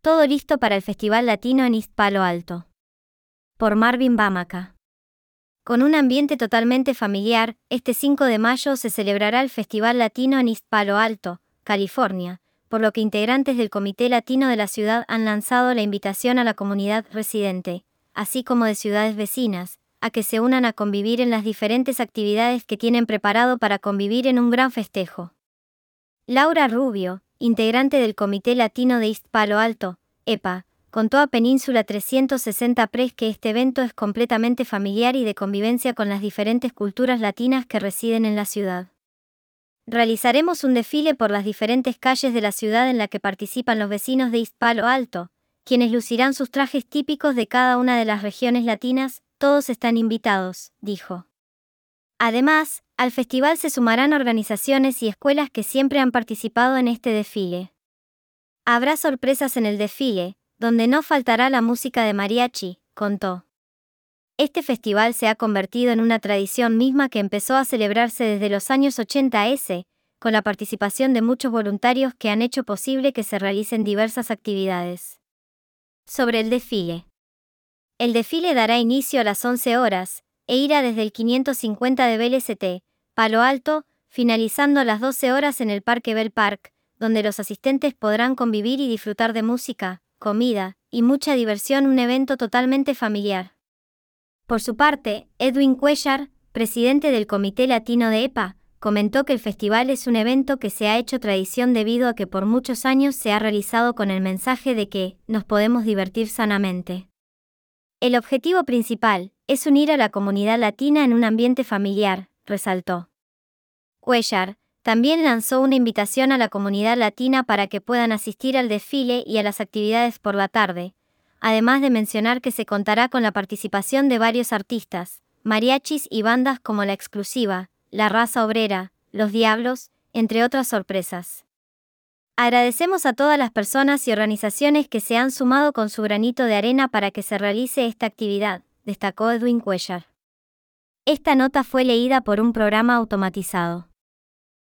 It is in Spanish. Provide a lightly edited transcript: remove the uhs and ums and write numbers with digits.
Todo listo para el Festival Latino en East Palo Alto. Por Marvin Bamaca. Con un ambiente totalmente familiar, este 5 de mayo se celebrará el Festival Latino en East Palo Alto, California, por lo que integrantes del Comité Latino de la ciudad han lanzado la invitación a la comunidad residente, así como de ciudades vecinas, a que se unan a convivir en las diferentes actividades que tienen preparado para convivir en un gran festejo. Laura Rubio, integrante del Comité Latino de East Palo Alto, EPA, contó a Península 360 Press que este evento es completamente familiar y de convivencia con las diferentes culturas latinas que residen en la ciudad. Realizaremos un desfile por las diferentes calles de la ciudad en la que participan los vecinos de East Palo Alto, quienes lucirán sus trajes típicos de cada una de las regiones latinas. Todos están invitados, dijo. Además, al festival se sumarán organizaciones y escuelas que siempre han participado en este desfile. Habrá sorpresas en el desfile, donde no faltará la música de mariachi, contó. Este festival se ha convertido en una tradición misma que empezó a celebrarse desde los años 80 con la participación de muchos voluntarios que han hecho posible que se realicen diversas actividades. Sobre el desfile. El desfile dará inicio a las 11 horas, e irá desde el 550 de BLST, Palo Alto, finalizando a las 12 horas en el Parque Bell Park, donde los asistentes podrán convivir y disfrutar de música, comida, y mucha diversión, un evento totalmente familiar. Por su parte, Edwin Cuellar, presidente del Comité Latino de EPA, comentó que el festival es un evento que se ha hecho tradición debido a que por muchos años se ha realizado con el mensaje de que nos podemos divertir sanamente. El objetivo principal es unir a la comunidad latina en un ambiente familiar, resaltó. Cuellar también lanzó una invitación a la comunidad latina para que puedan asistir al desfile y a las actividades por la tarde, además de mencionar que se contará con la participación de varios artistas, mariachis y bandas como La Exclusiva, La Raza Obrera, Los Diablos, entre otras sorpresas. Agradecemos a todas las personas y organizaciones que se han sumado con su granito de arena para que se realice esta actividad, destacó Edwin Cuellar. Esta nota fue leída por un programa automatizado.